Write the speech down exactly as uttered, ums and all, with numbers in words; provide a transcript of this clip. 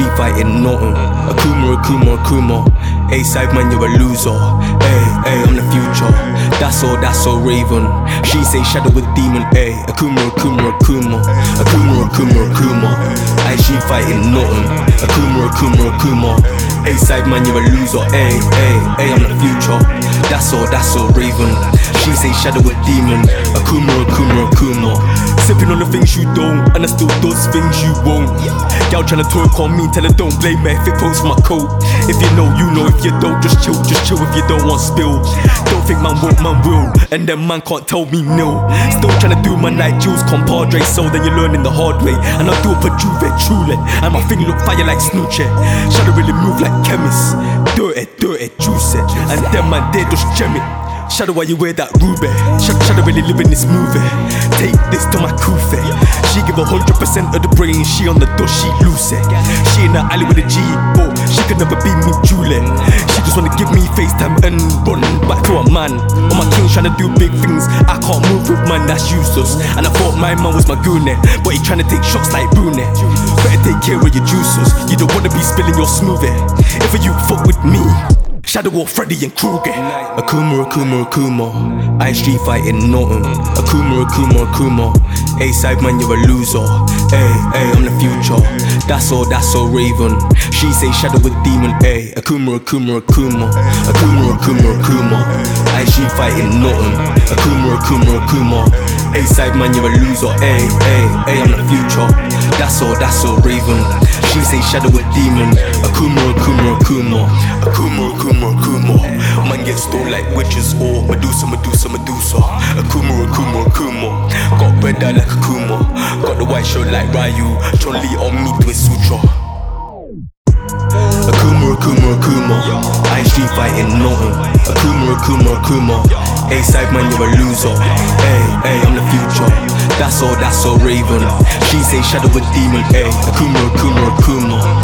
street fighting nothing. Akuma, Akuma, Akuma. A-side man, you're a loser. Ay, ay, I'm the future. That's all, that's all Raven. She say shadow with demon. Ay, Akuma, Akuma, Akuma. Akuma, Akuma, Akuma. I street fighting nothing. Akuma, Akuma, Akuma. A-side man, you're a loser. Ay, ay, ay, I'm the future. That's all, that's all Raven. She say shadow with demon. Akuma, Akuma, Akuma. Sipping on the things you don't, and I still does things you won't. Y'all tryna talk on me, tell her don't blame me if it posts my coat. If you know, you know. If you don't, just chill, just chill if you don't want spill. Don't think man won't, man will, and then man can't tell me no. Still tryna do man like Jules, compadre. So then you're learning the hard way, and I do it for Juve, truly. And my thing look fire like Snoochie. Shadow really move like chemists. Dirty, dirty, juicy. And then man they just gem it. Shadow, why you wear that ruby? Shadow, Shadow really live in this movie. Take this to my kufe. She give a hundred percent of the brain. She on the dust, she loose it. She in the alley with a G, but she could never be me Julie. She just wanna give me FaceTime and run back to a man. On my king tryna do big things. I can't move with man, that's useless. And I thought my man was my goonie, but he tryna take shots like Bruni. Better take care of your juices. You don't wanna be spilling your smoothie. If you fuck with me, Shadow or Freddy and Krueger. Akuma, Akuma, Akuma. I street fighting nothing. Akuma, Akuma, Akuma. A-side man, you're a loser. Ay, ay, I'm the future. That's all, that's all Raven. She say shadow with demon. Ay, Akuma, Akuma, Akuma. Akuma, Akuma, Akuma. I street fighting nothing. Akuma, Akuma, Akuma. A-side man, you're a loser. Ay, ay, ay, I'm the future. That's all, that's all Raven. She say shadow with demon. Akuma, Akuma, Akuma. Akuma, Akuma, Akuma. Man get stoned like witches or Medusa, Medusa, Medusa. Akuma, Akuma, Akuma. Got bread out like Akuma. Got the white shirt like Ryu. Chun-Li on me doing sutra. Akuma, Akuma, Akuma. I street fighting nothing. Akuma, Akuma, Akuma. A-side man, you're a loser. Ay, ay, I'm the future. That's all, that's all Raven. She say shadow with demon. Ay, Akuma, Akuma, Akuma.